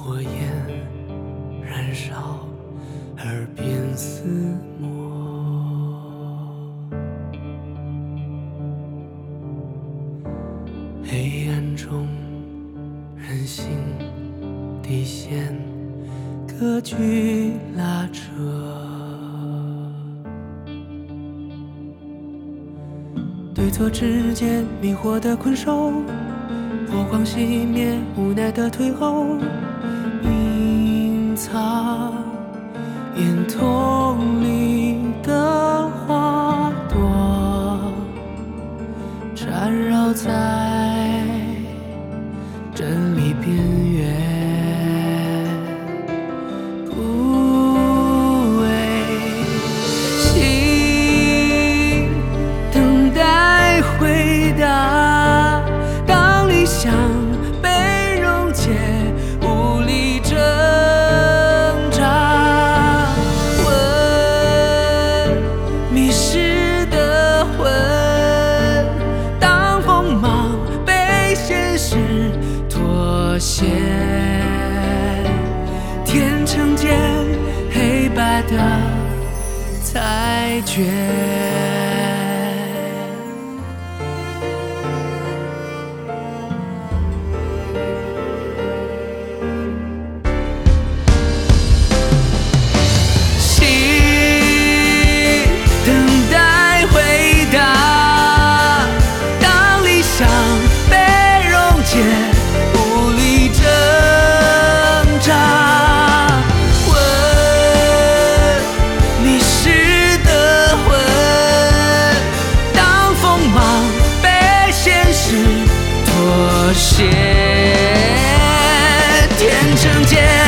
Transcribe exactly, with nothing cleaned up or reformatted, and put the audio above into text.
火焰燃烧，耳边撕磨。黑暗中，人性底线格局拉扯。对错之间迷惑的困兽，火光熄灭，无奈的退后，隐藏眼瞳里的花朵，缠绕在真理边缘，枯萎。心等待回答，当理想被溶解，无力挣扎。问迷失的魂，当锋芒被现实妥协，天成间黑白的裁决。无力挣扎，问迷失的魂，当锋芒被现实妥协，天成间